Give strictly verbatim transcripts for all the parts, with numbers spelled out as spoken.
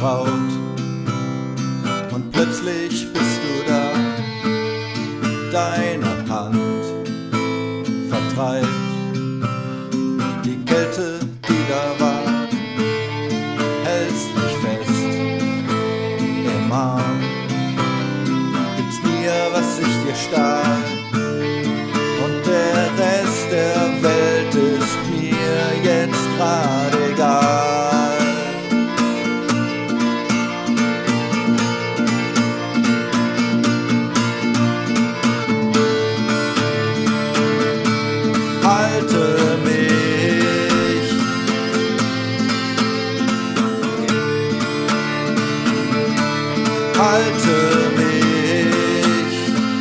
vertraut und plötzlich bist du da, deine Hand vertreibt die Kälte, die da war, hältst mich fest im Arm, gibst mir, was ich dir stahl, und der Rest der Welt ist mir jetzt grad egal. Halte mich, halte mich,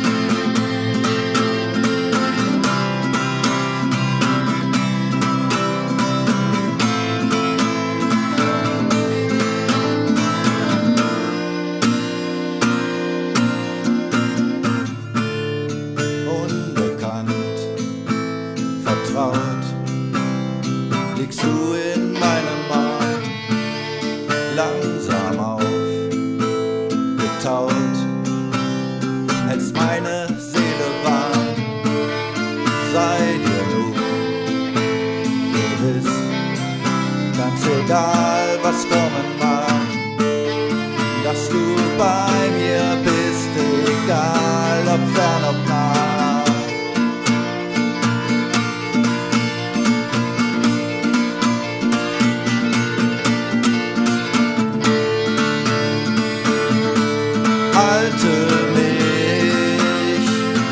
unbekannt, vertraut, liegst du in meinem Arm, langsam aufgetaut, hältst meine Seele warm, sei dir nur gewiss, ganz egal was kommen mag, dass du bei mir bist, egal ob fern, ob nah. Halte mich,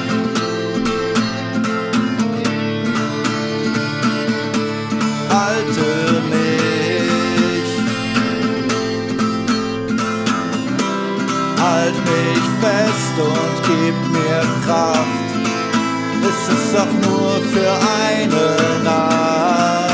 halte mich, halt mich fest und gib mir Kraft, ist es doch nur für eine Nacht.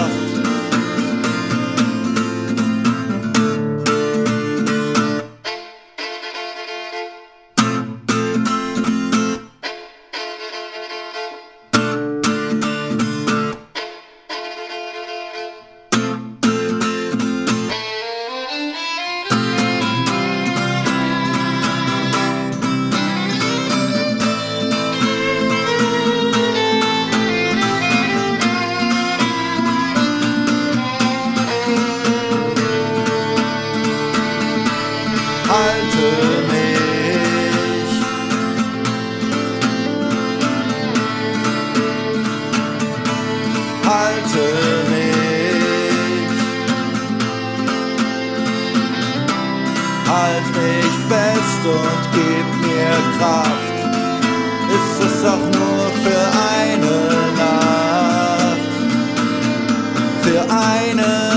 Halte mich, halte mich, halt mich fest und gib mir Kraft, ist es doch nur für eine Nacht, für eine